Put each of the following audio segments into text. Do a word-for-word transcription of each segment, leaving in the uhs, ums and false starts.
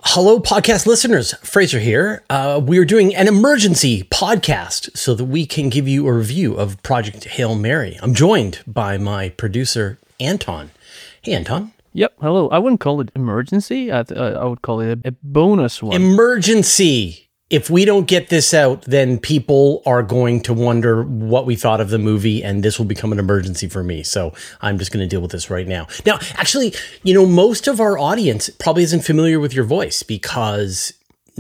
Hello, podcast listeners. Fraser here. Uh, we are doing an emergency podcast so that we can give you a review of Project Hail Mary. I'm joined by my producer, Anton. Hey, Anton. Yep. Hello. I wouldn't call it emergency. I, th- I would call it a, a bonus one. Emergency. If we don't get this out, then people are going to wonder what we thought of the movie, and this will become an emergency for me. So I'm just going to deal with this right now. Now, actually, you know, most of our audience probably isn't familiar with your voice because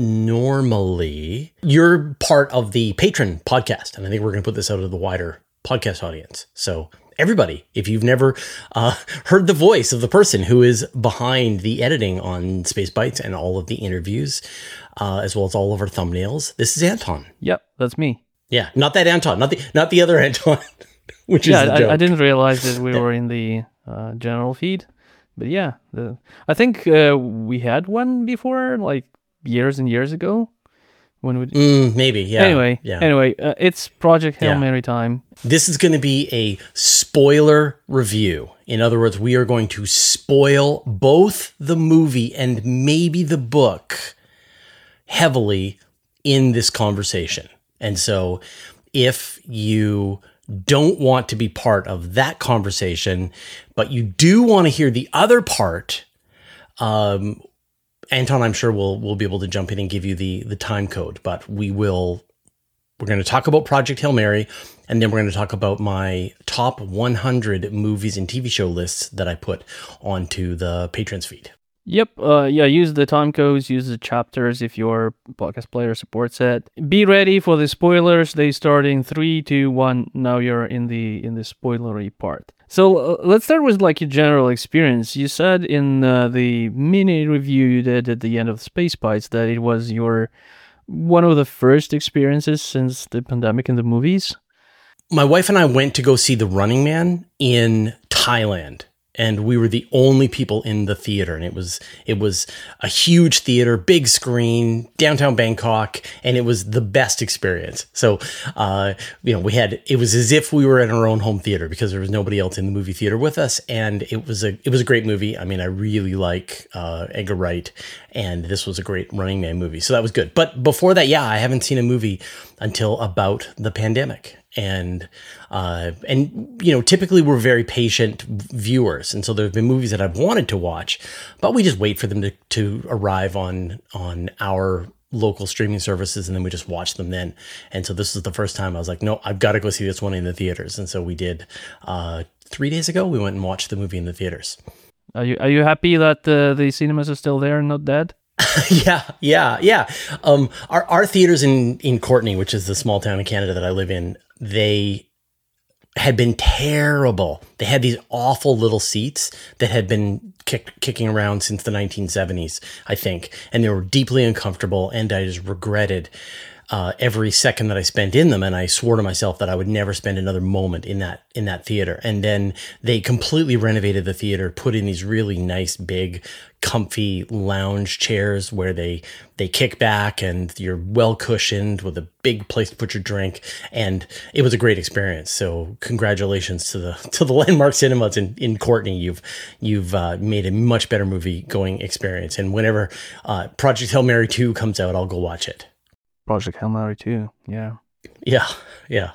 normally you're part of the Patreon podcast, and I think we're going to put this out to the wider podcast audience. So everybody, if you've never uh, heard the voice of the person who is behind the editing on Space Bites and all of the interviews, uh, as well as all of our thumbnails, this is Anton. Yep, that's me. Yeah, not that Anton, not the not the other Anton, which yeah, is the joke. I, I didn't realize that we were in the uh, general feed, but yeah, the, I think uh, we had one before, like years and years ago. When we mm, maybe yeah. Anyway, yeah. anyway, uh, it's Project Hail yeah. Mary time. This is going to be a spoiler review. In other words, we are going to spoil both the movie and maybe the book heavily in this conversation. And so if you don't want to be part of that conversation, but you do want to hear the other part, um, Anton, I'm sure we'll we'll be able to jump in and give you the the time code, but we will we're going to talk about Project Hail Mary, and then we're going to talk about my top one hundred movies and T V show lists that I put onto the Patrons feed. Yep. Uh, yeah. Use the time codes. Use the chapters if your podcast player supports it. Be ready for the spoilers. They start in three, two, one. Now you're in the in the spoilery part. So uh, let's start with like your general experience. You said in uh, the mini review you did at the end of Space Bites that it was your one of the first experiences since the pandemic in the movies. My wife and I went to go see The Running Man in Thailand. And we were the only people in the theater, and it was it was a huge theater, big screen, downtown Bangkok, and it was the best experience. So, uh, you know, we had it was as if we were in our own home theater because there was nobody else in the movie theater with us, and it was a it was a great movie. I mean, I really like uh, Edgar Wright, and this was a great Running Man movie, so that was good. But before that, yeah, I haven't seen a movie until about the pandemic. And, uh, and, you know, typically we're very patient viewers. And so there've been movies that I've wanted to watch, but we just wait for them to, to arrive on, on our local streaming services. And then we just watch them then. And so this is the first time I was like, no, I've got to go see this one in the theaters. And so we did, uh, three days ago, we went and watched the movie in the theaters. Are you, are you happy that uh, the cinemas are still there and not dead? yeah, yeah, yeah. Um, our, our theaters in, in Courtenay, which is the small town in Canada that I live in, they had been terrible. They had these awful little seats that had been kick, kicking around since the nineteen seventies, I think. And they were deeply uncomfortable. And I just regretted uh, every second that I spent in them. And I swore to myself that I would never spend another moment in that in that theater. And then they completely renovated the theater, put in these really nice, big, comfy lounge chairs where they they kick back and you're well cushioned with a big place to put your drink, and it was a great experience. So congratulations to the to the Landmark Cinemas in, in Courtenay. You've you've uh, made a much better movie going experience, and whenever uh, Project Hail Mary two comes out, I'll go watch it. Project Hail Mary two, yeah, yeah, yeah.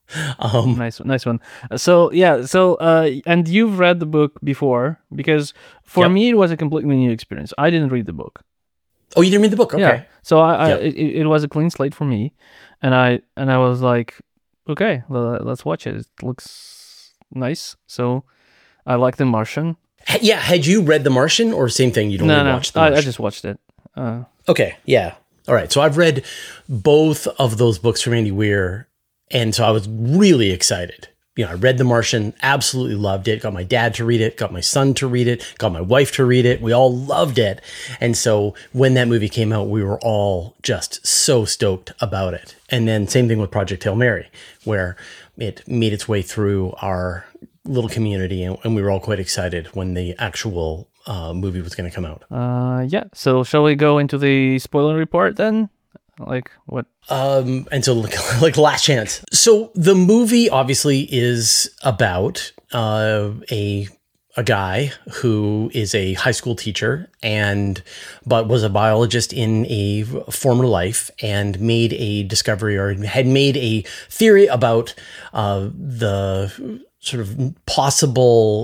Um, nice, nice one. So yeah, so uh, and you've read the book before, because for yep. me it was a completely new experience. I didn't read the book. Oh, you didn't read the book? Okay. Yeah. So I, yep. I it, it was a clean slate for me, and I and I was like, okay, well, let's watch it. It looks nice. So I like The Martian. Yeah. Had you read The Martian, or same thing? You don't no, no, watch The Martian? I, I just watched it. Uh, okay. Yeah. All right. So I've read both of those books from Andy Weir. And so I was really excited. You know, I read The Martian, absolutely loved it, got my dad to read it, got my son to read it, got my wife to read it. We all loved it. And so when that movie came out, we were all just so stoked about it. And then same thing with Project Hail Mary, where it made its way through our little community, and, and we were all quite excited when the actual uh, movie was going to come out. Uh, yeah. So shall we go into the spoiler report then? Like what? Um, and so like, like last chance. So the movie obviously is about uh, a a guy who is a high school teacher and but was a biologist in a former life and made a discovery or had made a theory about uh, the sort of possible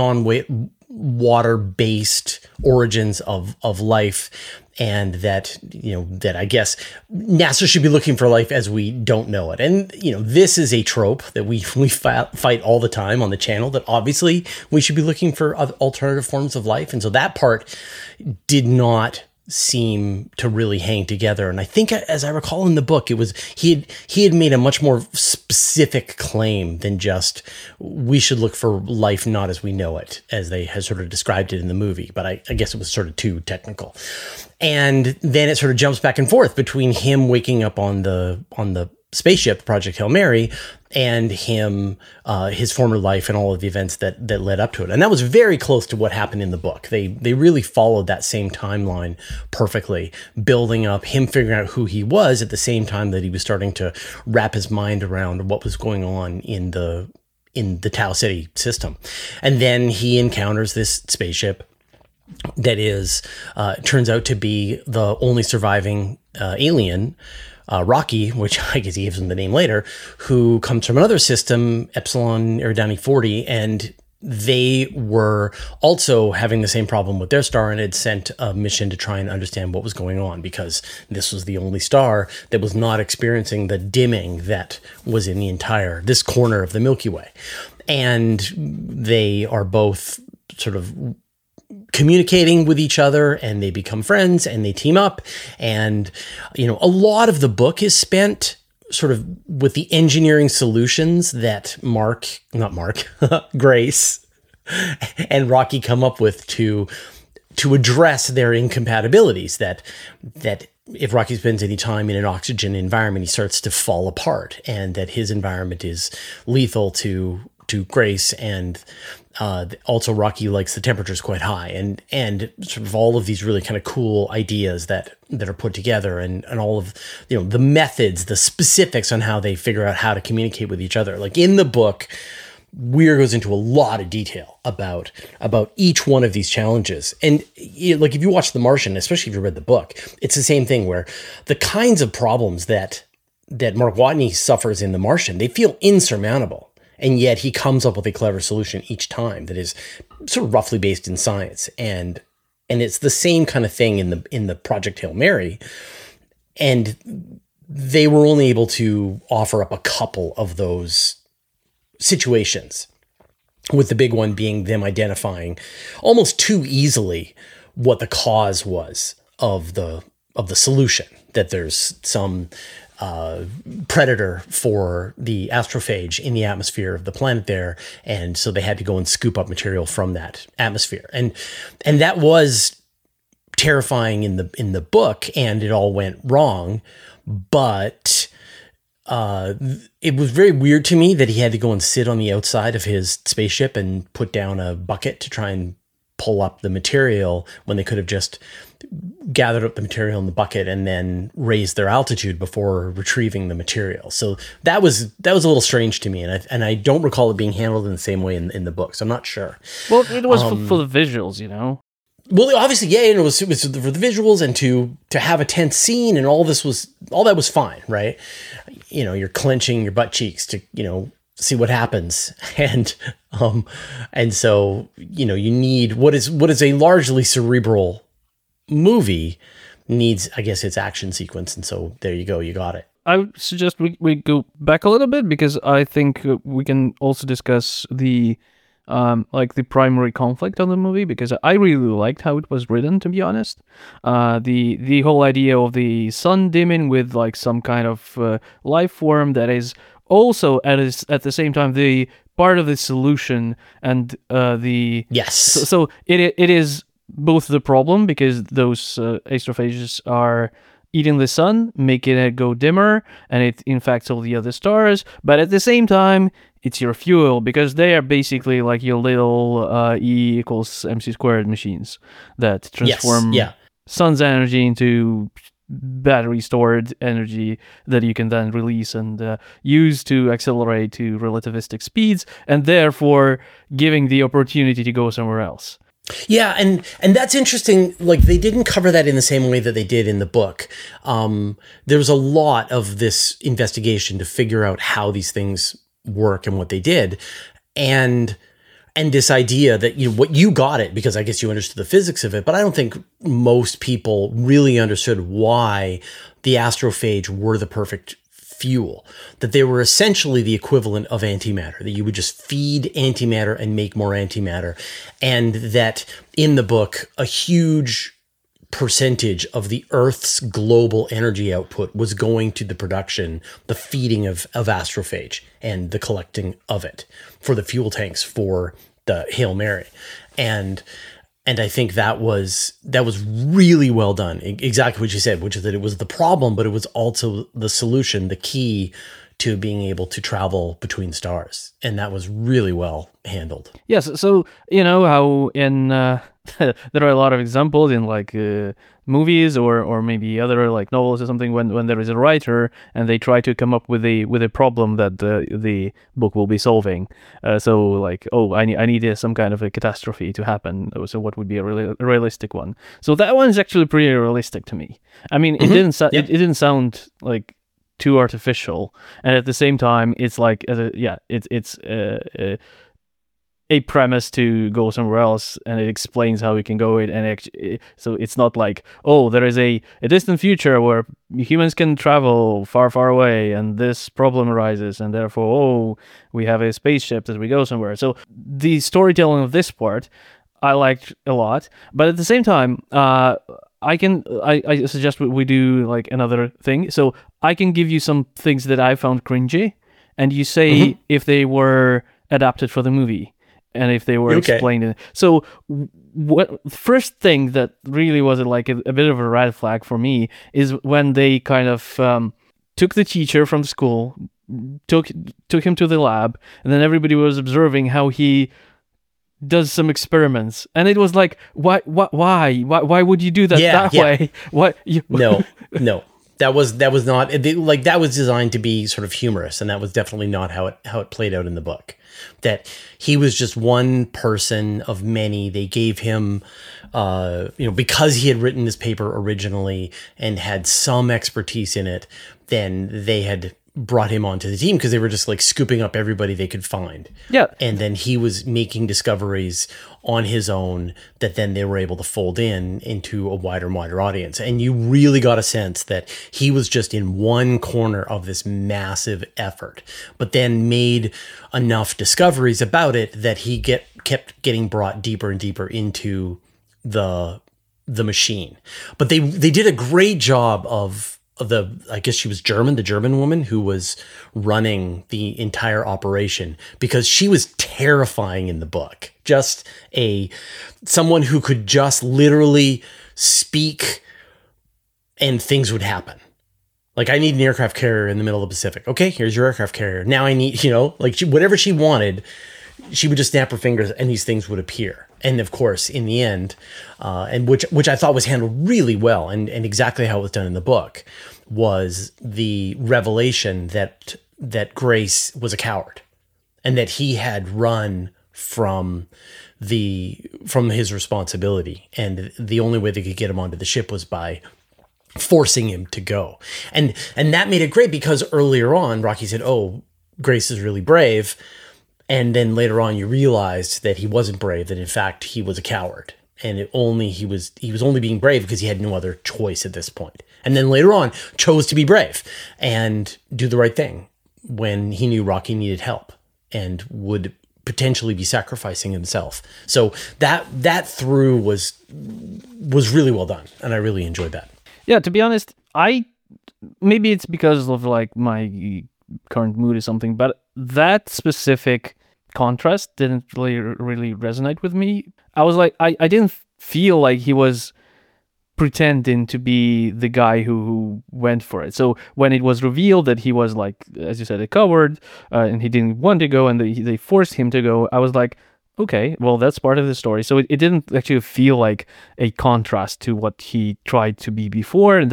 non-water based origins of of life. And that, you know, that I guess NASA should be looking for life as we don't know it. And, you know, this is a trope that we we fight all the time on the channel, that obviously we should be looking for other alternative forms of life. And so that part did not seem to really hang together. And I think, as I recall in the book, it was he had he had made a much more specific claim than just we should look for life not as we know it, as they had sort of described it in the movie. But I, I guess it was sort of too technical. And then it sort of jumps back and forth between him waking up on the on the spaceship, Project Hail Mary, and him, uh, his former life and all of the events that that led up to it. And that was very close to what happened in the book. They they really followed that same timeline perfectly, building up him figuring out who he was at the same time that he was starting to wrap his mind around what was going on in the in the Tau Ceti system. And then he encounters this spaceship that is, uh, turns out to be the only surviving uh, alien, Uh, Rocky, which I guess he gives him the name later, who comes from another system, Epsilon Eridani forty, and they were also having the same problem with their star and had sent a mission to try and understand what was going on, because this was the only star that was not experiencing the dimming that was in the entire, this corner of the Milky Way. And they are both sort of communicating with each other, and they become friends and they team up. And, you know, a lot of the book is spent sort of with the engineering solutions that Mark, not Mark, Grace and Rocky come up with to, to address their incompatibilities, that, that if Rocky spends any time in an oxygen environment, he starts to fall apart, and that his environment is lethal to, to Grace. And, Uh, also, Rocky likes the temperatures quite high, and and sort of all of these really kind of cool ideas that that are put together, and and all of, you know, the methods, the specifics on how they figure out how to communicate with each other. Like in the book, Weir goes into a lot of detail about about each one of these challenges. And you know, like if you watch The Martian, especially if you read the book, it's the same thing, where the kinds of problems that that Mark Watney suffers in The Martian, they feel insurmountable. And yet he comes up with a clever solution each time that is sort of roughly based in science. And and it's the same kind of thing in the in the Project Hail Mary. And they were only able to offer up a couple of those situations, with the big one being them identifying almost too easily what the cause was of the of the solution, that there's some Uh, predator for the astrophage in the atmosphere of the planet there, and so they had to go and scoop up material from that atmosphere, and and that was terrifying in the in the book, and it all went wrong. But uh, it was very weird to me that he had to go and sit on the outside of his spaceship and put down a bucket to try and pull up the material, when they could have just gathered up the material in the bucket and then raised their altitude before retrieving the material. So that was that was a little strange to me, and I and I don't recall it being handled in the same way in, in the book. So I'm not sure. Well, it was um, for, for the visuals, you know. Well, obviously, yeah, and it was it was for the visuals and to to have a tense scene, and all this was all that was fine, right? You know, you're clenching your butt cheeks to, you know, see what happens, and um and so, you know, you need what is what is a largely cerebral movie needs, I guess, its action sequence, and so there you go, you got it. I would suggest we, we go back a little bit, because I think we can also discuss the um like the primary conflict of the movie, because I really liked how it was written, to be honest. Uh the the whole idea of the sun dimming with like some kind of uh, life form that is also at is, at the same time the part of the solution, and uh the yes so, so it it is both the problem, because those uh, astrophages are eating the sun, making it go dimmer, and it infects all the other stars. But at the same time, it's your fuel, because they are basically like your little uh, E equals mc squared machines that transform yes, yeah. sun's energy into battery stored energy that you can then release and uh, use to accelerate to relativistic speeds, and therefore giving the opportunity to go somewhere else. Yeah, and and that's interesting. Like, they didn't cover that in the same way that they did in the book. Um, there was a lot of this investigation to figure out how these things work and what they did, and and this idea that, you know, what you got it because I guess you understood the physics of it, but I don't think most people really understood why the astrophage were the perfect fuel, that they were essentially the equivalent of antimatter, that you would just feed antimatter and make more antimatter. And that in the book, a huge percentage of the Earth's global energy output was going to the production, the feeding of, of astrophage and the collecting of it for the fuel tanks for the Hail Mary. And And I think that was that was really well done. Exactly what you said, which is that it was the problem, but it was also the solution, the key to being able to travel between stars. And that was really well handled. Yes. So, you know how in uh, there are a lot of examples in like uh, movies or or maybe other like novels or something when, when there is a writer and they try to come up with a with a problem that the the book will be solving. Uh, so like, oh, I need I need uh, some kind of a catastrophe to happen. So what would be a, real, a realistic one? So that one is actually pretty realistic to me. I mean, it mm-hmm. didn't so- yeah. it, it didn't sound like too artificial, and at the same time, it's like uh, yeah, it's it's uh, uh, a premise to go somewhere else, and it explains how we can go it, and it, so it's not like, oh, there is a, a distant future where humans can travel far, far away, and this problem arises, and therefore, oh, we have a spaceship that we go somewhere. So the storytelling of this part, I liked a lot, but at the same time, uh, I can I, I suggest we do like another thing. So I can give you some things that I found cringy, and you say mm-hmm. if they were adapted for the movie. And if they were okay. explained in so what first thing that really was like a, a bit of a red flag for me is when they kind of um, took the teacher from school, took took him to the lab, and then everybody was observing how he does some experiments, and it was like, why why why why, why would you do that yeah, that yeah. way? What you no no. That was that was not like that was designed to be sort of humorous, and that was definitely not how it how it played out in the book. That he was just one person of many. They gave him, uh, you know, because he had written this paper originally and had some expertise in it, then they had brought him onto the team because they were just like scooping up everybody they could find. Yeah. And then he was making discoveries on his own that then they were able to fold in into a wider and wider audience. And you really got a sense that he was just in one corner of this massive effort, but then made enough discoveries about it that he get kept getting brought deeper and deeper into the the machine. But they they did a great job of of the, I guess she was German, the German woman who was running the entire operation, because she was terrifying in the book. Just a, someone who could just literally speak and things would happen. Like, I need an aircraft carrier in the middle of the Pacific. Okay, here's your aircraft carrier. Now I need, you know, like she, whatever she wanted, she would just snap her fingers and these things would appear. And of course, in the end, uh, and which which I thought was handled really well, and, and exactly how it was done in the book, was the revelation that that Grace was a coward, and that he had run from the from his responsibility, and the only way they could get him onto the ship was by forcing him to go. And and that made it great, because earlier on, Rocky said, "Oh, Grace is really brave." And then later on, you realized that he wasn't brave, that in fact he was a coward. And it only he was he was only being brave because he had no other choice at this point. And then later on, chose to be brave and do the right thing when he knew Rocky needed help and would potentially be sacrificing himself. So that that through was was really well done, and I really enjoyed that. Yeah, to be honest, I maybe it's because of like my current mood or something, but that specific contrast didn't really really resonate with me. I was like, I, I didn't feel like he was pretending to be the guy who, who went for it. So when it was revealed that he was, like, as you said, a coward, uh, and he didn't want to go, and they, they forced him to go, I was like, okay, well, that's part of the story. So it, it didn't actually feel like a contrast to what he tried to be before, and then it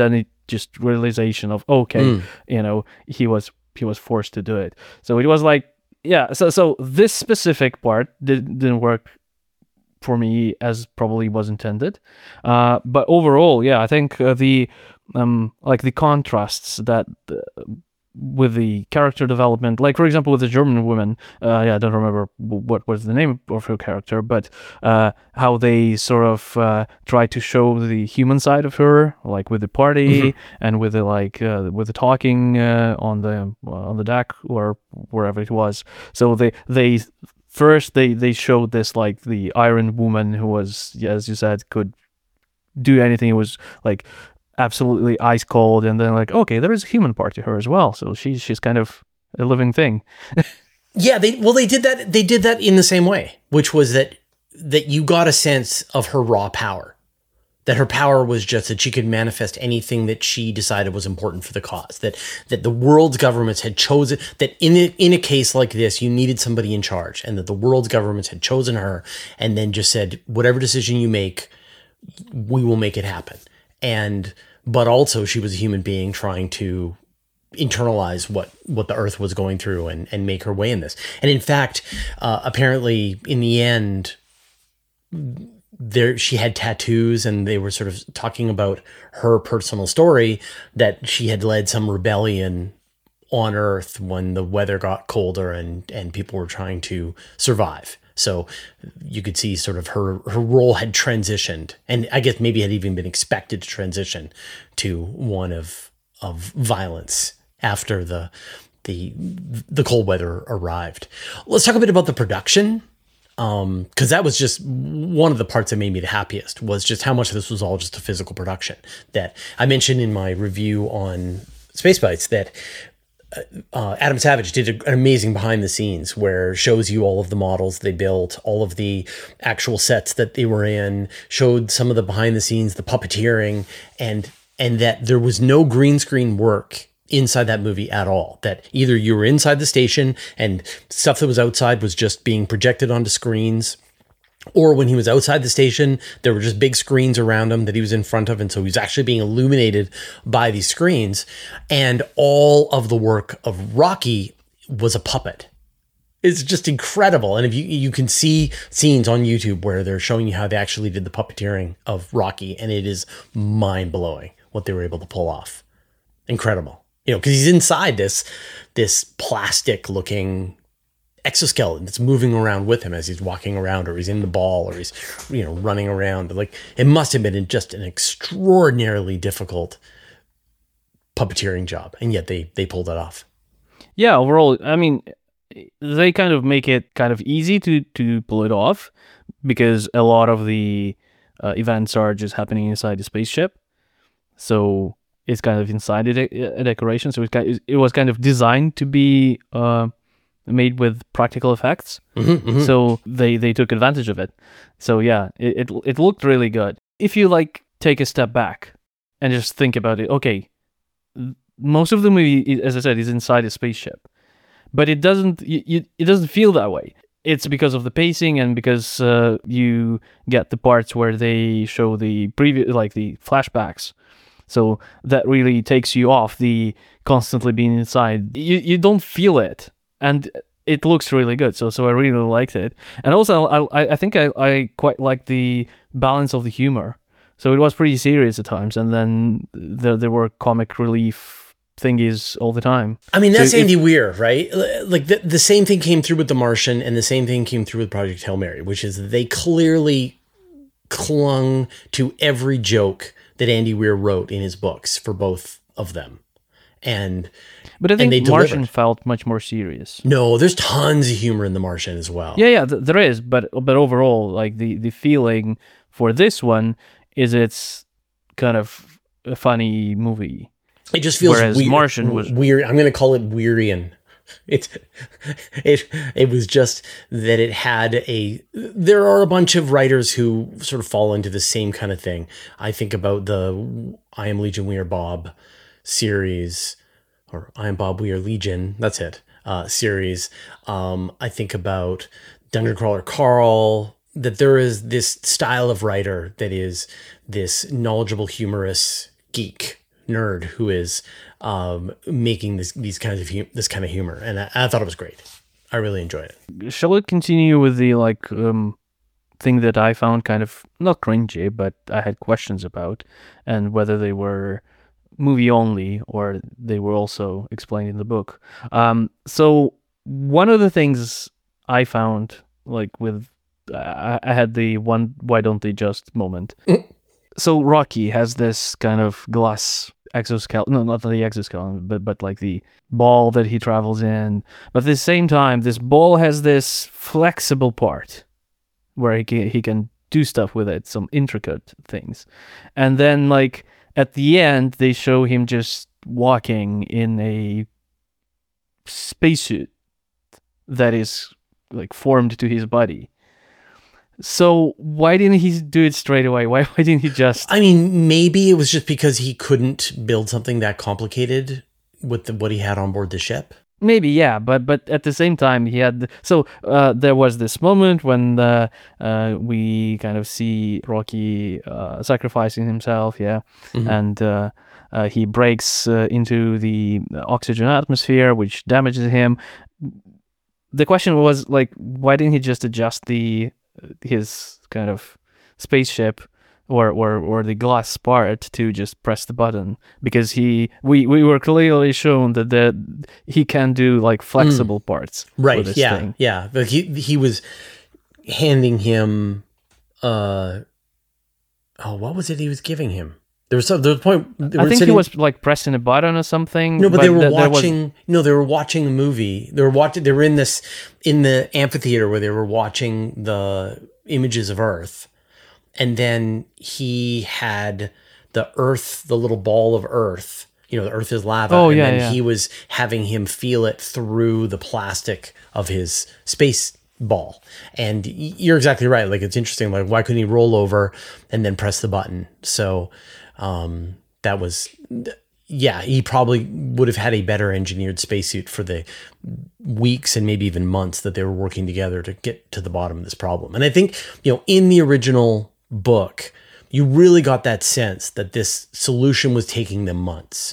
just realization of okay, Mm. you know, he was he was forced to do it. So it was like, yeah. So so this specific part did, didn't work for me as probably was intended. Uh, but overall, yeah, I think uh, the um like the contrasts that. Uh, with the character development, like for example with the German woman, uh, yeah, I don't remember what was the name of her character, but uh, how they sort of uh, try to show the human side of her, like with the party mm-hmm. and with the like uh, with the talking uh, on the uh, on the deck or wherever it was. So they they first they they showed this like the Iron Woman who was, as you said, could do anything. It was like absolutely ice cold, and then like, okay, there is a human part to her as well, so she's she's kind of a living thing. Yeah, they well they did that they did that in the same way, which was that that you got a sense of her raw power, that her power was just that she could manifest anything that she decided was important for the cause, that that the world's governments had chosen, that in a, in a case like this you needed somebody in charge, and that the world's governments had chosen her and then just said, whatever decision you make, we will make it happen. And but also she was a human being trying to internalize what, what the earth was going through and, and make her way in this. And in fact, uh, apparently in the end, there she had tattoos, and they were sort of talking about her personal story, that she had led some rebellion on Earth when the weather got colder and, and people were trying to survive. So you could see sort of her, her role had transitioned, and I guess maybe had even been expected to transition to one of of violence after the the the cold weather arrived. Let's talk a bit about the production, um, because that was just one of the parts that made me the happiest, was just how much of this was all just a physical production. That I mentioned in my review on Space Bites that Uh, Adam Savage did an amazing behind the scenes where shows you all of the models they built, all of the actual sets that they were in, showed some of the behind the scenes, the puppeteering, and and that there was no green screen work inside that movie at all. That either you were inside the station and stuff that was outside was just being projected onto screens, or when he was outside the station, there were just big screens around him that he was in front of. And so he was actually being illuminated by these screens. And all of the work of Rocky was a puppet. It's just incredible. And if you, you can see scenes on YouTube where they're showing you how they actually did the puppeteering of Rocky. And it is mind blowing what they were able to pull off. Incredible. You know, because he's inside this, this plastic looking exoskeleton that's moving around with him as he's walking around, or he's in the ball, or he's, you know, running around. Like, it must have been just an extraordinarily difficult puppeteering job, and yet they they pulled it off. Yeah, overall, I mean, they kind of make it kind of easy to to pull it off, because a lot of the uh, events are just happening inside the spaceship, so it's kind of inside a, de- a decoration. So it kind of, it was kind of designed to be Uh, made with practical effects, mm-hmm, mm-hmm. So they they took advantage of it. So yeah, it, it it looked really good. If you like take a step back and just think about it, okay, most of the movie, as I said, is inside a spaceship, but it doesn't you, you, it doesn't feel that way. It's because of the pacing, and because uh, you get the parts where they show the previous, like the flashbacks. So that really takes you off the constantly being inside. You you don't feel it. And it looks really good, so so I really liked it. And also, I I think I, I quite liked the balance of the humor. So it was pretty serious at times, and then there there were comic relief thingies all the time. I mean, that's so Andy if, Weir, right? Like the the same thing came through with The Martian, and the same thing came through with Project Hail Mary, which is they clearly clung to every joke that Andy Weir wrote in his books for both of them. And but I think and Martian felt much more serious. No, there's tons of humor in The Martian as well. Yeah, yeah, th- there is, but but overall, like the, the feeling for this one is it's kind of a funny movie. It just feels Whereas weird, Martian was weird. I'm going to call it Weirian. It's it it was just that it had a. There are a bunch of writers who sort of fall into the same kind of thing. I think about the I Am Legion, We Are Bob series, or I Am Bob, We Are Legion. That's it. Uh, series. Um, I think about Dungeon Crawler Carl. That there is this style of writer that is this knowledgeable, humorous geek nerd who is um, making this these kinds of hu- this kind of humor, and I, I thought it was great. I really enjoyed it. Shall we continue with the like um, thing that I found kind of not cringy, but I had questions about, and whether they were movie only or they were also explained in the book. Um, so one of the things I found, like with, I, I had the one why don't they just moment. So Rocky has this kind of glass exoskeleton, no, not the exoskeleton, but but like the ball that he travels in. But at the same time, this ball has this flexible part where he can, he can do stuff with it, some intricate things. And then like at the end, they show him just walking in a spacesuit that is like formed to his body. So why didn't he do it straight away? Why why didn't he just? I mean, maybe it was just because he couldn't build something that complicated with the, what he had on board the ship. Maybe, yeah, but but at the same time, he had so uh, there was this moment when uh, uh, we kind of see Rocky uh, sacrificing himself, yeah, mm-hmm. and uh, uh, he breaks uh, into the oxygen atmosphere, which damages him. The question was like, why didn't he just adjust the his kind of spaceship or, or or the glass part to just press the button? Because he we, we were clearly shown that the, he can do like flexible mm. parts. Right. For this yeah. thing. Yeah. But he he was handing him uh oh what was it he was giving him? There was some there was a point I think sitting, he was like pressing a button or something. No, but, but they were th- watching was... no, they were watching the movie. They were watching they were in this in the amphitheater where they were watching the images of Earth. And then he had the Earth, the little ball of Earth. You know, the Earth is lava. Oh, and yeah, then yeah. he was having him feel it through the plastic of his space ball. And you're exactly right. Like, it's interesting. Like, why couldn't he roll over and then press the button? So um, that was, yeah, he probably would have had a better engineered spacesuit for the weeks and maybe even months that they were working together to get to the bottom of this problem. And I think, you know, in the original book, you really got that sense that this solution was taking them months,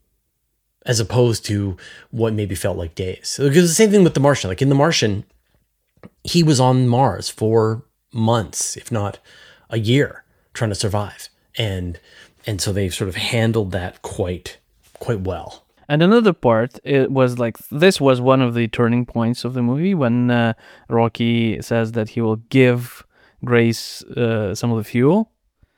as opposed to what maybe felt like days. So, because the same thing with The Martian. Like in The Martian, he was on Mars for months, if not a year, trying to survive, and and so they sort of handled that quite quite well. And another part, it was like, this was one of the turning points of the movie when uh, Rocky says that he will give Grace uh, some of the fuel.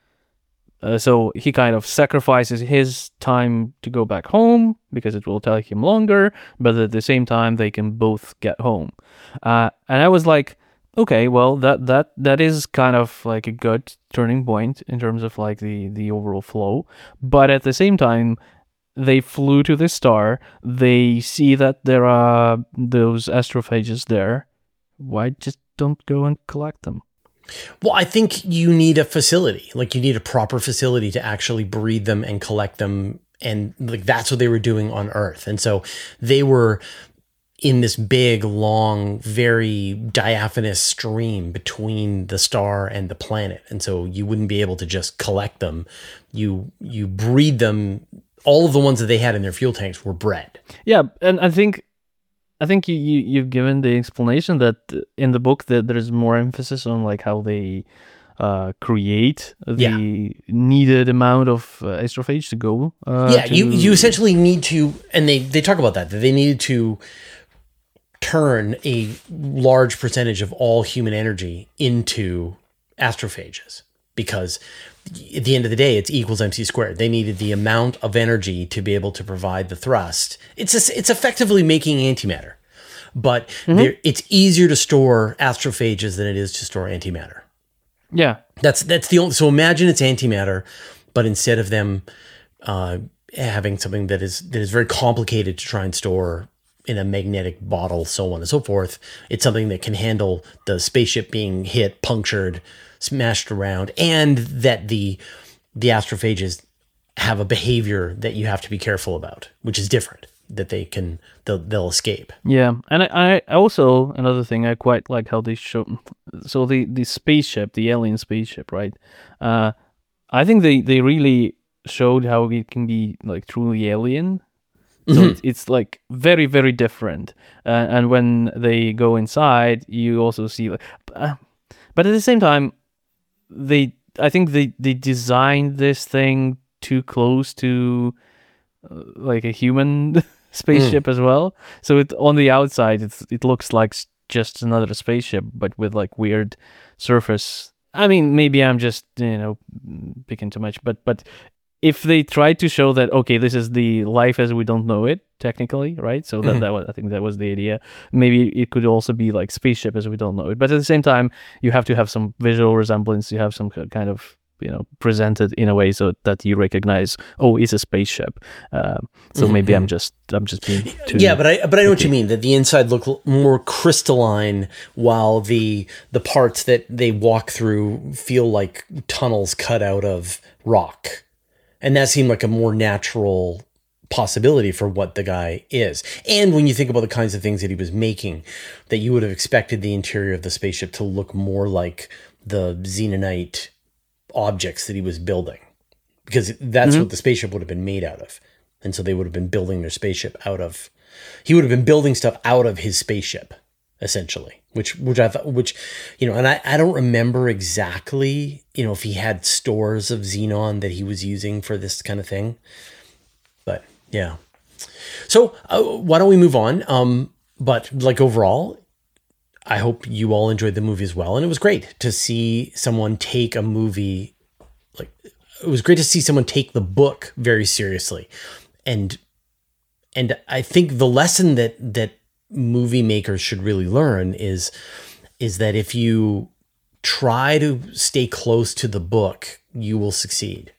Uh, so he kind of sacrifices his time to go back home because it will take him longer, but at the same time they can both get home. Uh, and I was like, okay, well that that that is kind of like a good turning point in terms of like the the overall flow. But at the same time, they flew to the star. They see that there are those astrophages there. Why just don't go and collect them? Well, I think you need a facility. Like, you need a proper facility to actually breed them and collect them. And like, that's what they were doing on Earth. And so they were in this big, long, very diaphanous stream between the star and the planet. And so you wouldn't be able to just collect them. You, you breed them. All of the ones that they had in their fuel tanks were bred. Yeah. And I think, I think you, you, you've given the explanation that in the book that there's more emphasis on like how they uh, create the yeah. needed amount of uh, astrophage to go. Uh, yeah, to... you you essentially need to, and they, they talk about that, that they needed to turn a large percentage of all human energy into astrophages, because at the end of the day, it's E equals M C squared. They needed the amount of energy to be able to provide the thrust. It's a, it's effectively making antimatter, but mm-hmm. it's easier to store astrophages than it is to store antimatter. Yeah, that's that's the only. So imagine it's antimatter, but instead of them uh, having something that is that is very complicated to try and store in a magnetic bottle, so on and so forth, it's something that can handle the spaceship being hit, punctured, smashed around, and that the the astrophages have a behavior that you have to be careful about, which is different, that they can they'll, they'll escape. Yeah, and I, I also, another thing I quite like how they show, so the the spaceship, the alien spaceship, right? Uh, I think they they really showed how it can be like truly alien. So Mhm. it's, it's like very very different. Uh, and when they go inside, you also see like, uh, but at the same time, they I think they they designed this thing too close to uh, like a human spaceship as well. So it on the outside, it's it looks like s- just another spaceship, but with like weird surface. I mean, maybe I'm just you know picking too much, but but if they tried to show that okay, this is the life as we don't know it technically, right? So that Mhm. that was I think that was the idea. Maybe it could also be like spaceship as we don't know it, but at the same time, you have to have some visual resemblance. You have some ki- kind of you know presented in a way so that you recognize oh, it's a spaceship. Um, so maybe I'm just I'm just being too Yeah, but I but I know what you picky. mean, that the inside look l- more crystalline, while the the parts that they walk through feel like tunnels cut out of rock. And that seemed like a more natural possibility for what the guy is. And when you think about the kinds of things that he was making, that you would have expected the interior of the spaceship to look more like the Xenonite objects that he was building, because that's Mhm. what the spaceship would have been made out of. And so they would have been building their spaceship out of, he would have been building stuff out of his spaceship, essentially, which, which I thought, which, you know, and I, I don't remember exactly, you know, if he had stores of xenon that he was using for this kind of thing, but yeah. So uh, why don't we move on? Um, but like overall, I hope you all enjoyed the movie as well. And it was great to see someone take a movie, like, it was great to see someone take the book very seriously. And and I think the lesson that that movie makers should really learn is is that if you try to stay close to the book, you will succeed.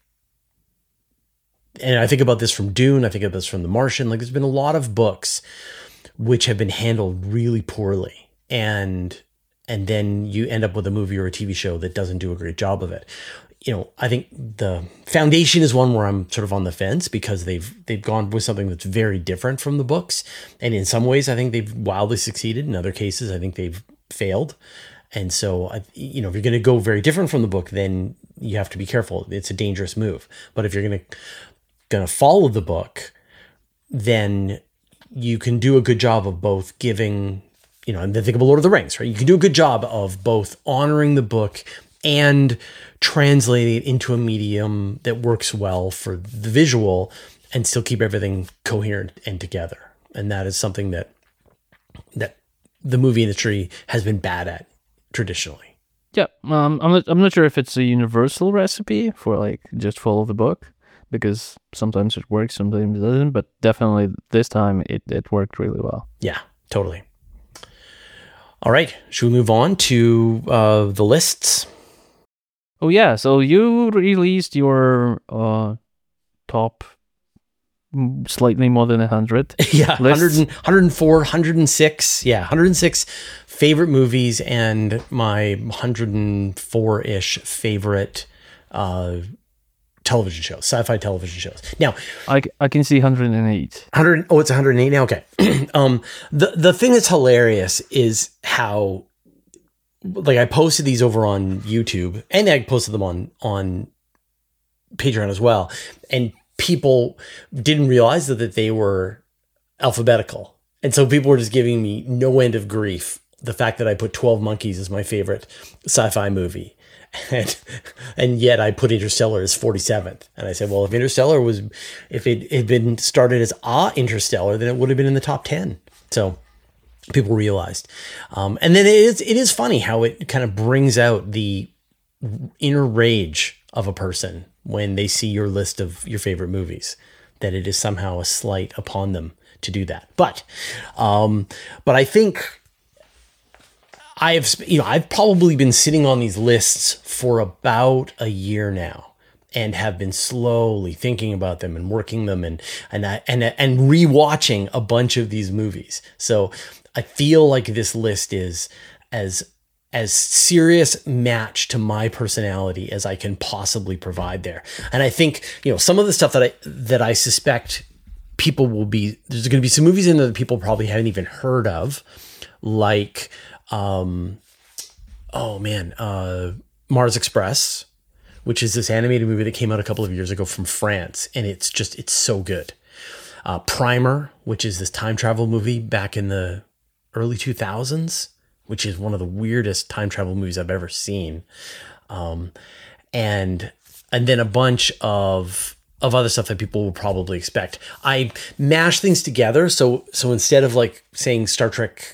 And I think about this from Dune, I think about this from The Martian. Like, there's been a lot of books which have been handled really poorly, and and then you end up with a movie or a T V show that doesn't do a great job of it. You know, I think the Foundation is one where I'm sort of on the fence, because they've they've gone with something that's very different from the books, and in some ways I think they've wildly succeeded. In other cases I think they've failed. And so I, you know, if you're going to go very different from the book, then you have to be careful. It's a dangerous move. But if you're going to going to follow the book, then you can do a good job of both giving, you know, and then think of Lord of the Rings, right? You can do a good job of both honoring the book and translating it into a medium that works well for the visual and still keep everything coherent and together. And that is something that that the movie industry has been bad at traditionally. Yeah, um, I'm not. I'm not sure if it's a universal recipe for like just follow the book, because sometimes it works, sometimes it doesn't. But definitely this time it it worked really well. Yeah, totally. All right, should we move on to uh, the lists? Oh yeah, so you released your uh top mm, slightly more than a hundred Yeah, one hundred, lists. one hundred four, one hundred six. Yeah, one hundred six favorite movies and my one hundred four-ish favorite uh, television shows, sci-fi television shows. Now, I, c- I can see one hundred eight. one hundred, oh, it's one hundred eight now? Okay. um, the, the thing that's hilarious is how, like, I posted these over on YouTube, and I posted them on, on Patreon as well. And people didn't realize that, that they were alphabetical. And so people were just giving me no end of grief. The fact that I put twelve Monkeys as my favorite sci-fi movie. And, and yet I put Interstellar as forty-seventh. And I said, well, if Interstellar was, if it had been started as Ah Interstellar, then it would have been in the top ten. So people realized. Um, and then it is, it is funny how it kind of brings out the inner rage of a person when they see your list of your favorite movies, that it is somehow a slight upon them to do that. But, um, but I think I have, you know, I've probably been sitting on these lists for about a year now, and have been slowly thinking about them and working them, and and I, and and rewatching a bunch of these movies. So I feel like this list is as as serious match to my personality as I can possibly provide there. And I think, you know, some of the stuff that I that I suspect people will be, there's going to be some movies in there that people probably haven't even heard of, like um oh man, uh Mars Express, which is this animated movie that came out a couple of years ago from France, and it's just it's so good. Uh, Primer, which is this time travel movie back in the early two thousands, which is one of the weirdest time travel movies I've ever seen. Um, and and then a bunch of of other stuff that people will probably expect. I mash things together, so so instead of like saying Star Trek,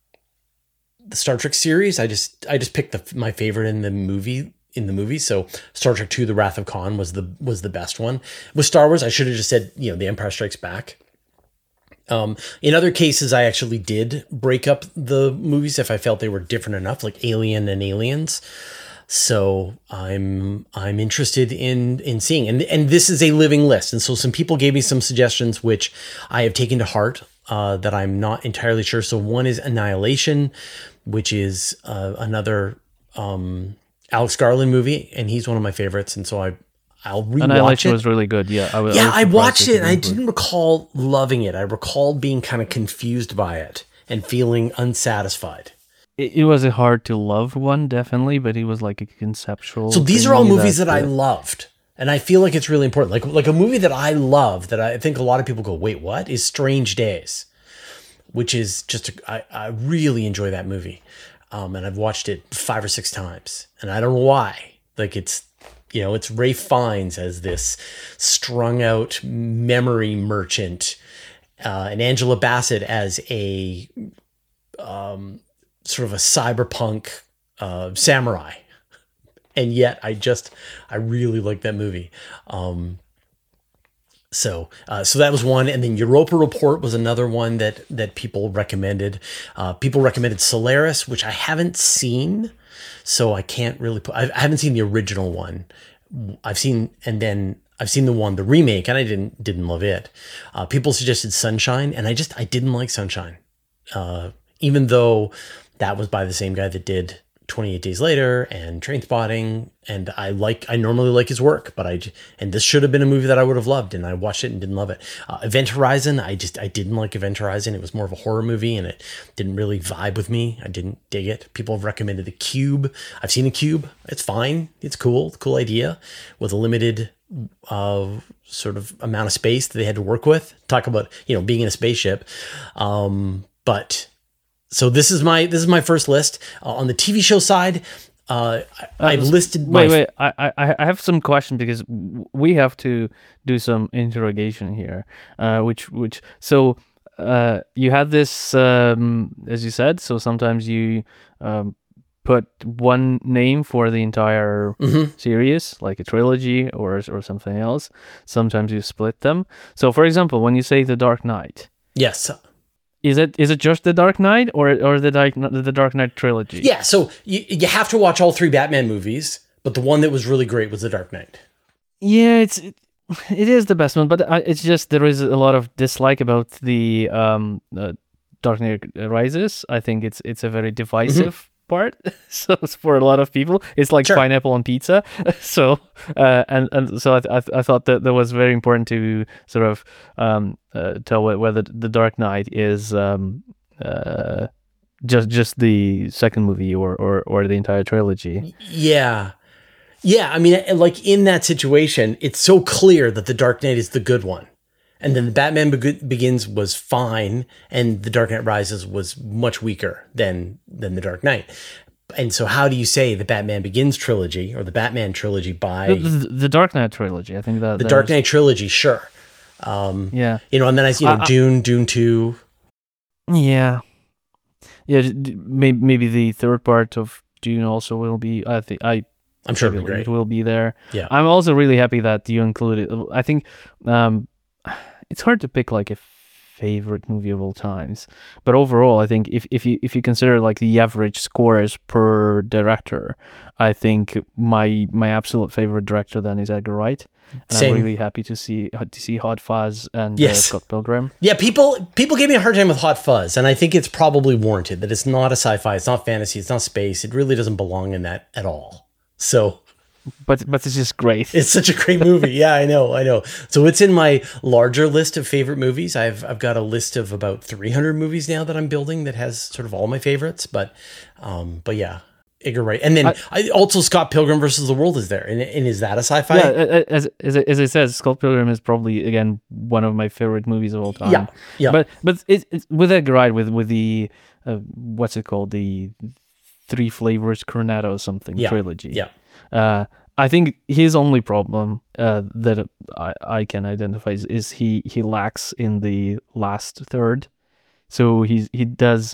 the Star Trek series, I just I just picked the my favorite in the movie in the movie. So Star Trek two: The Wrath of Khan was the was the best one. With Star Wars, I should have just said, you know, The Empire Strikes Back. Um, in other cases, I actually did break up the movies if I felt they were different enough, like Alien and Aliens. So I'm I'm interested in in seeing, and and this is a living list. And so some people gave me some suggestions, which I have taken to heart, uh, that I'm not entirely sure. So one is Annihilation, which is uh, another um, Alex Garland movie, and he's one of my favorites. And so I I'll rewatch Annihilation it. was really good. Yeah, I, was, yeah, I, I was watched it, and I good. didn't recall loving it. I recalled being kind of confused by it and feeling unsatisfied. It, it was a hard to love one, definitely, but it was like a conceptual. So these are all movies that, that I uh, loved, and I feel like it's really important. Like like a movie that I love that I think a lot of people go, wait, what? Is Strange Days, which is just a, I I really enjoy that movie, um, and I've watched it five or six times, and I don't know why. Like it's. You know, it's Ralph Fiennes as this strung out memory merchant, uh, and Angela Bassett as a um, sort of a cyberpunk uh, samurai. And yet I just, I really like that movie. Um, so, uh, so that was one. And then Europa Report was another one that, that people recommended. Uh, people recommended Solaris, which I haven't seen. So I can't really put, I haven't seen the original one. I've seen, and then I've seen the one, the remake, and I didn't, didn't love it. Uh, people suggested Sunshine, and I just, I didn't like Sunshine. Uh, even though that was by the same guy that did twenty-eight Days Later and Trainspotting, and I like, I normally like his work, but I, and this should have been a movie that I would have loved, and I watched it and didn't love it. Uh, Event Horizon, I just, I didn't like Event Horizon. It was more of a horror movie, and it didn't really vibe with me. I didn't dig it. People have recommended The Cube. I've seen The Cube. It's fine. It's cool. Cool idea with a limited, uh, sort of amount of space that they had to work with. Talk about, you know, being in a spaceship. Um, but so this is my, this is my first list. Uh, on the T V show side, Uh, I, I've listed. Wait, my wait. I, I, I have some question because we have to do some interrogation here. Uh, which, which. So, uh, you had this, um, as you said. So sometimes you, um, put one name for the entire mm-hmm. series, like a trilogy or or something else. Sometimes you split them. So, for example, when you say The Dark Knight, yes. Is it is it just The Dark Knight or or the Dark the Dark Knight trilogy? Yeah, so you you have to watch all three Batman movies, but the one that was really great was The Dark Knight. Yeah, it's it, it is the best one, but I, it's just there is a lot of dislike about the um uh, Dark Knight Rises. I think it's it's a very divisive mm-hmm. part. So it's for a lot of people, it's like sure. pineapple on pizza. So uh, and and so I I, I thought that that was very important to sort of um uh, tell whether The Dark Knight is um uh just just the second movie or or or the entire trilogy. Yeah. Yeah, I mean, like in that situation, it's so clear that The Dark Knight is the good one. And then the Batman Be- Begins was fine, and The Dark Knight Rises was much weaker than than The Dark Knight. And so how do you say the Batman Begins trilogy or the Batman trilogy by... The, the, the Dark Knight trilogy, I think that... The Dark Knight trilogy, sure. Um, yeah. You know, and then I, you know, uh, Dune, Dune two. Yeah. Yeah, maybe, maybe the third part of Dune also will be... I think I... I'm sure it'll be great. It will be there. Yeah. I'm also really happy that you included... I think... Um, it's hard to pick like a favorite movie of all times, but overall, I think if, if you if you consider like the average scores per director, I think my my absolute favorite director then is Edgar Wright, and Same. I'm really happy to see to see Hot Fuzz and yes. uh, Scott Pilgrim. Yeah, people people gave me a hard time with Hot Fuzz, and I think it's probably warranted that it's not a sci-fi, it's not fantasy, it's not space, it really doesn't belong in that at all. So. But but it's just great. It's such a great movie. Yeah, I know, I know. So it's in my larger list of favorite movies. I've I've got a list of about three hundred movies now that I'm building that has sort of all my favorites. But um, but yeah. Edgar Wright, and then I- I, also Scott Pilgrim versus the World is there, and, and is that a sci-fi? Yeah, as as it, as it says, Scott Pilgrim is probably again one of my favorite movies of all time. Yeah, yeah. But but it, it's with Edgar Wright with with the uh, what's it called, the Three Flavors Coronado or something Yeah, trilogy. yeah. Uh, I think his only problem uh, that I, I can identify is, is he he lacks in the last third. So he's he does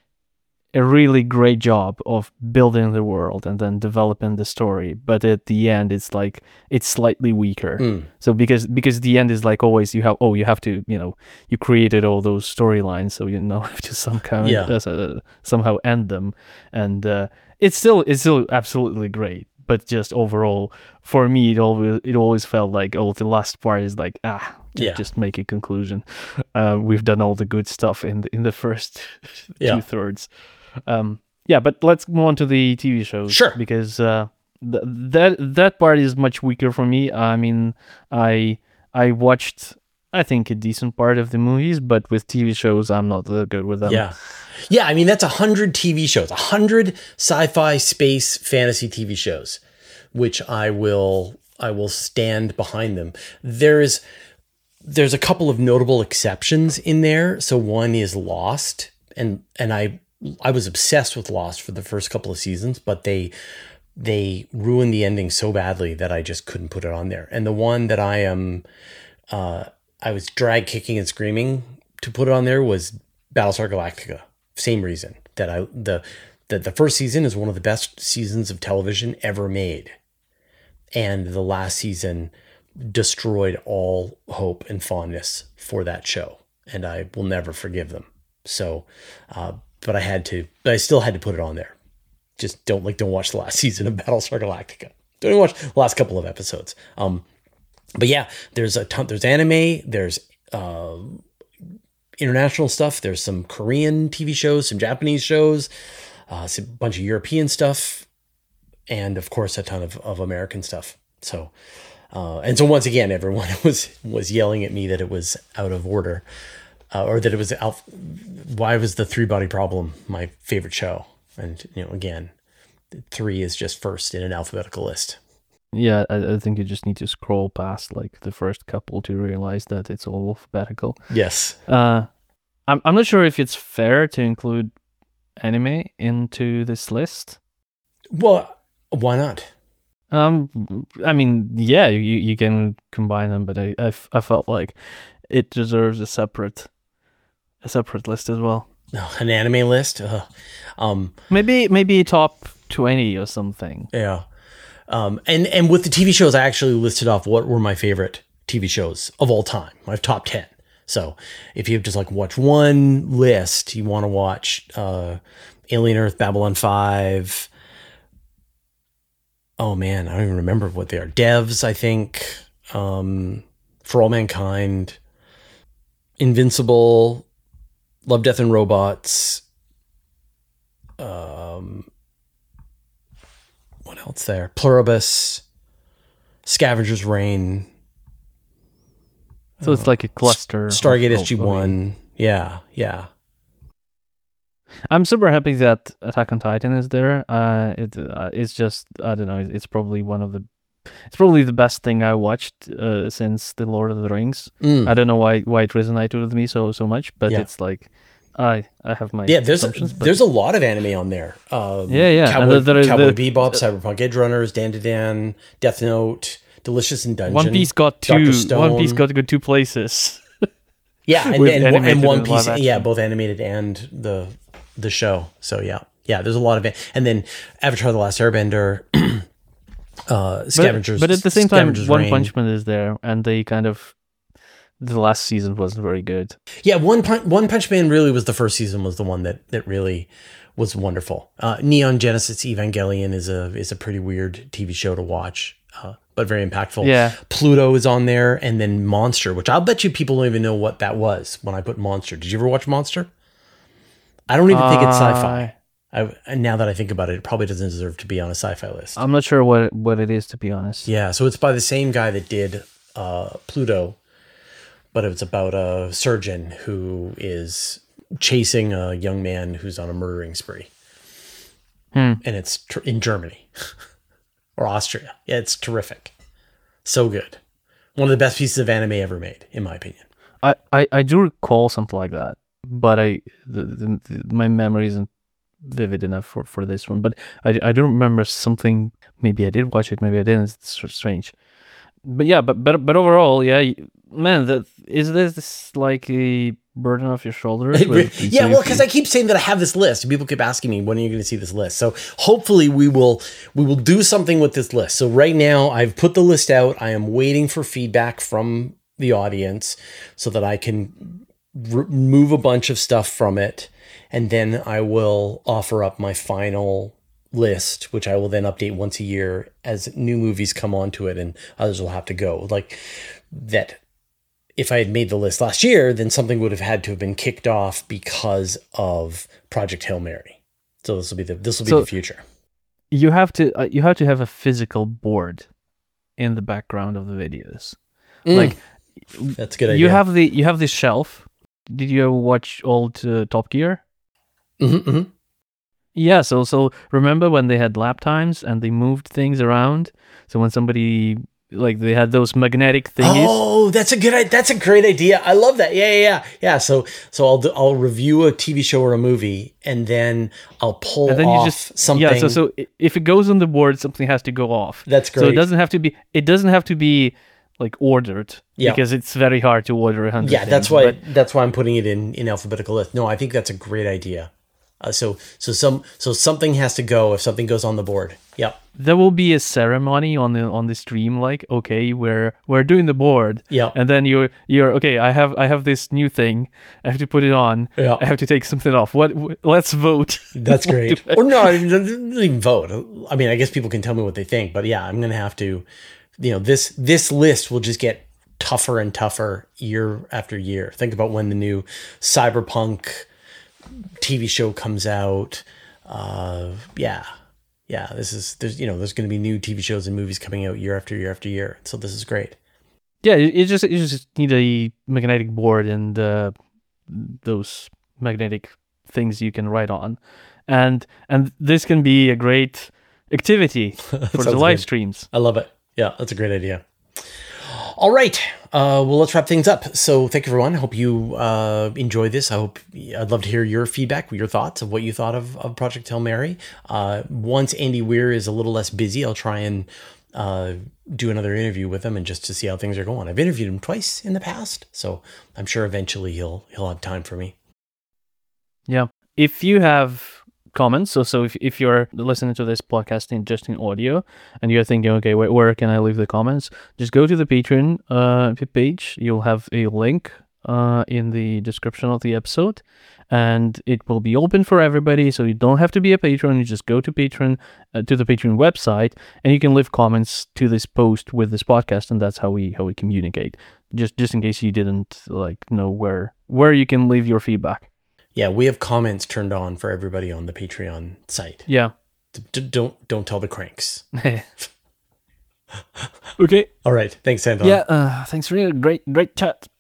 a really great job of building the world and then developing the story, but at the end it's like it's slightly weaker. Mm. So because because the end is like always you have oh you have to you know you created all those storylines, so you know have to somehow Yeah. uh, somehow end them, and uh, it's still it's still absolutely great. But just overall, for me, it always it always felt like oh the last part is like ah just, Yeah. just make a conclusion. Uh, we've done all the good stuff in the, in the first Yeah. two thirds. Um, yeah, but let's move on to the T V shows. Sure. Because uh, th- that that part is much weaker for me. I mean, I I watched I think a decent part of the movies, but with T V shows, I'm not that good with them. Yeah. Yeah, I mean, that's a hundred T V shows, a hundred sci-fi, space, fantasy T V shows, which I will, I will stand behind them. There's, there's a couple of notable exceptions in there. So one is Lost, and, and I, I was obsessed with Lost for the first couple of seasons, but they, they ruined the ending so badly that I just couldn't put it on there. And the one that I am, uh, I was drag kicking and screaming to put it on there was Battlestar Galactica. Same reason that I the that the first season is one of the best seasons of television ever made, and the last season destroyed all hope and fondness for that show, and I will never forgive them. So, uh, but I had to, but I still had to put it on there. Just don't like don't watch the last season of Battlestar Galactica. Don't even watch the last couple of episodes. Um, but yeah, there's a ton. There's anime. There's uh. international stuff. There's some Korean T V shows, some Japanese shows, uh, a bunch of European stuff, and of course a ton of, of American stuff. So, uh, and so once again, everyone was was yelling at me that it was out of order, uh, or that it was alph- why was the Three Body Problem my favorite show? And you know, again, three is just first in an alphabetical list. Yeah, I, I think you just need to scroll past like the first couple to realize that it's all alphabetical. Yes. Uh, I'm I'm not sure if it's fair to include anime into this list. Well, why not? Um, I mean, yeah, you you can combine them, but I I, f- I felt like it deserves a separate a separate list as well. No, an anime list. Ugh. Um, Maybe maybe top twenty or something. yeah. Um, and, and with the T V shows, I actually listed off what were my favorite T V shows of all time, my top ten. So if you just like watch one list, you want to watch, uh, Alien Earth, Babylon five. Oh man, I don't even remember what they are. Devs, I think, um, For All Mankind, Invincible, Love, Death and Robots. Um, What else there? Pluribus, Scavenger's Reign. So it's like a cluster. Stargate of- S G of- one. Yeah, yeah. I'm super happy that Attack on Titan is there. Uh, it uh, it's just I don't know. It's probably one of the, it's probably the best thing I watched uh, since the Lord of the Rings. Mm. I don't know why why it resonated with me so so much, but Yeah. it's like, I I have my Yeah, there's a, assumptions, but there's a lot of anime on there. Um, Yeah, yeah, and Cowboy, there is Cowboy the- Bebop, Cyberpunk Edge Runners, Dan to Dan, Death Note, Delicious in Dungeon. One Piece got Doctor two. Stone. One Piece got to go two places. Yeah, and, with and, and animated One and Piece. live Yeah, action. both animated and the the show. So yeah, yeah. There's a lot of it, and then Avatar: The Last Airbender, uh, Scavengers. But, but at the same time, Scavenger's One Reign. Punch Man is there, and they kind of the last season wasn't very good. Yeah, One Punch One Punch Man really was the first season was the one that that really was wonderful. Uh, Neon Genesis Evangelion is a is a pretty weird T V show to watch, uh, but very impactful. Yeah. Pluto is on there, and then Monster, which I'll bet you people don't even know what that was when I put Monster. Did you ever watch Monster? I don't even think it's sci-fi. I, and now that I think about it, it probably doesn't deserve to be on a sci-fi list. I'm not sure what what it is, to be honest. Yeah, so it's by the same guy that did uh, Pluto, but it's about a surgeon who is chasing a young man who's on a murdering spree. Hmm. and it's tr- in Germany or Austria. Yeah, it's terrific. So good. One of the best pieces of anime ever made, in my opinion. I, I, I do recall something like that, but I the, the, the, my memory isn't vivid enough for, for this one. But I, I do remember something. Maybe I did watch it. Maybe I didn't. It's sort of strange. But yeah, but but but overall, yeah, man, that is this like a burden off your shoulders? with- Yeah, so well, if because you- I keep saying that I have this list. People keep asking me, when are you going to see this list? So hopefully we will we will do something with this list. So right now I've put the list out. I am waiting for feedback from the audience so that I can remove a bunch of stuff from it, and then I will offer up my final list, which I will then update once a year as new movies come onto it, and others will have to go. Like that. If I had made the list last year, then something would have had to have been kicked off because of Project Hail Mary. So this will be the this will be So- the future. you have to uh, you have to have a physical board in the background of the videos. Mm, Like that's a good idea. you have the you have this shelf. Did you ever watch old uh, Top Gear? Mhm, mhm. Yeah, so so remember when they had lap times and they moved things around? So when somebody like they had those magnetic thingies. Oh, that's a good. i- That's a great idea. I love that. Yeah, yeah, yeah. Yeah. So, so I'll do, I'll review a T V show or a movie, and then I'll pull And then off you just something. yeah. So so i- if it goes on the board, something has to go off. That's So it great. doesn't have to be. It doesn't have to be like ordered. Yeah. Because it's very hard to order a hundred. Yeah, that's things, why. but- That's why I'm putting it in in alphabetical list. No, I think that's a great idea. Uh, so, so some, so something has to go if something goes on the board. Yep. There will be a ceremony on the on the stream, like okay, we're we're doing the board, Yeah. and then you're you're okay. I have I have this new thing. I have to put it on. Yeah. I have to take something off. What? wh- Let's vote. That's What great. do I- Or no, I don't even vote. I mean, I guess people can tell me what they think, but yeah, I'm gonna have to. You know, this this list will just get tougher and tougher year after year. Think about when the new Cyberpunk T V show comes out. Uh, yeah, yeah. This is there's you know there's going to be new T V shows and movies coming out year after year after year. So this is great. Yeah, you you just you just need a magnetic board and uh, those magnetic things you can write on, and and this can be a great activity for the Sounds live good. streams. I love it. Yeah, that's a great idea. All right. Uh, well, let's wrap things up. So thank you, everyone. I hope you uh, enjoyed this. I hope I'd love to hear your feedback, your thoughts of what you thought of, of Project Hail Mary. Uh, once Andy Weir is a little less busy, I'll try and uh, do another interview with him and just to see how things are going. I've interviewed him twice in the past, so I'm sure eventually he'll he'll have time for me. Yeah. If you have comments, so so if, if you're listening to this podcast in just in audio and you're thinking, okay, where, where can I leave the comments? Just go to the Patreon uh, page. You'll have a link uh, in the description of the episode, and it will be open for everybody. So you don't have to be a patron. You just go to Patreon uh, to the Patreon website, and you can leave comments to this post with this podcast, and that's how we how we communicate. Just just in case you didn't like know where where you can leave your feedback. Yeah, we have comments turned on for everybody on the Patreon site. Yeah. D- d- don't don't tell the cranks. Okay. All right. Thanks, Anton. Yeah. Uh, thanks for a great, great chat.